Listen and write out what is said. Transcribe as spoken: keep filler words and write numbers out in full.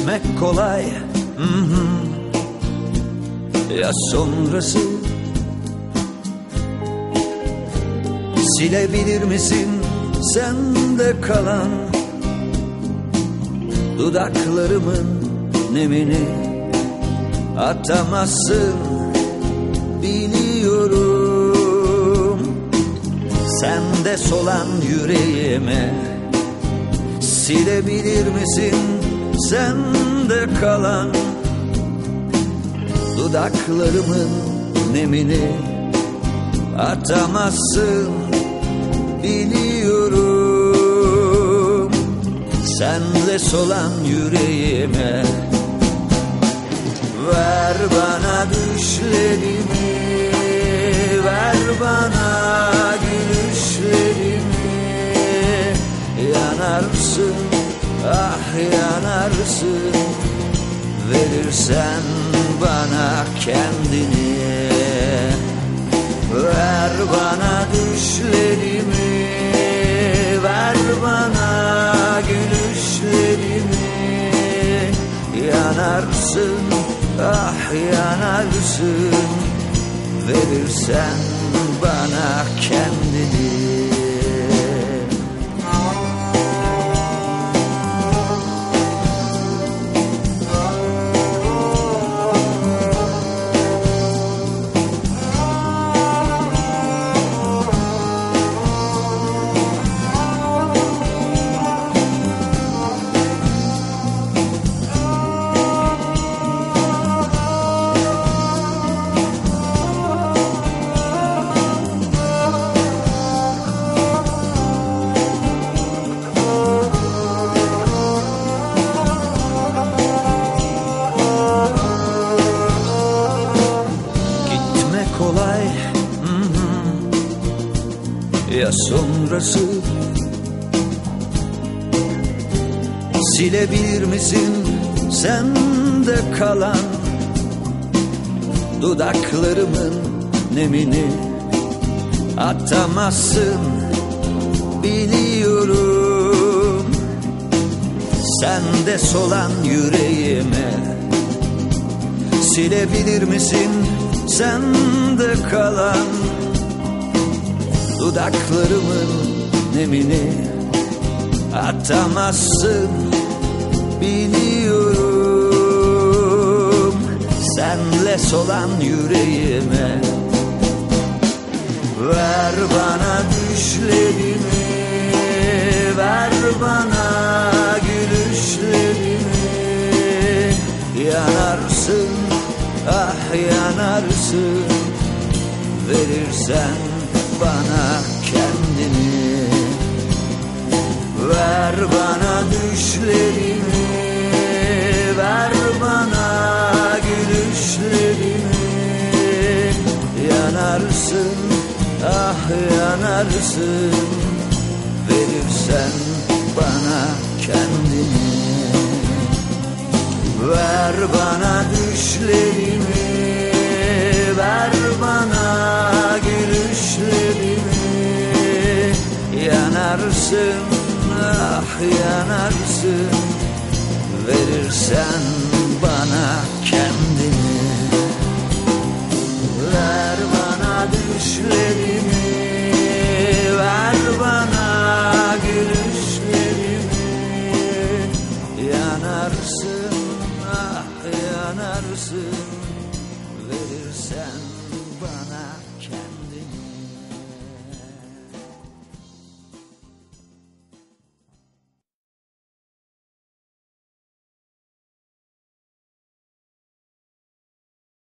Gitmek kolay, hı hı. Ya sonrası? Silebilir misin sende kalan dudaklarımın nemini? Atamazsın biliyorum. Sende solan yüreğime silebilir misin sende kalan dudaklarımın nemini? Atamazsın biliyorum. Sende solan yüreğime ver bana düşlerimi, ver bana gülüşlerimi. Yanarsın, ah yanarsın, verirsen bana kendini. Ver bana düşlerimi, ver bana gülüşlerimi. Yanarsın, ah yanarsın, verirsen bana kendini. Kolay, hı hı. Ya sonrası? Silebilir misin sende kalan dudaklarımın nemini? Atamazsın biliyorum. Sende solan yüreğime silebilir misin sende kalan dudaklarımın nemini? Atamazsın biliyorum. Senle solan yüreğime ver bana düşlerimi, ver bana gülüşlerimi. Yanarsın, ah yanarsın, verirsen bana kendini. Ver bana düşlerimi, ver bana gülüşlerimi. Yanarsın, ah yanarsın, verirsen bana kendini. Ver bana düşlerimi, ver bana gülüşlerimi. Yanarsın, ah yanarsın, verirsen bana kendini. Ver bana düşlerimi, ver bana gülüşlerimi. Yanarsın, ah yanarsın, verirsen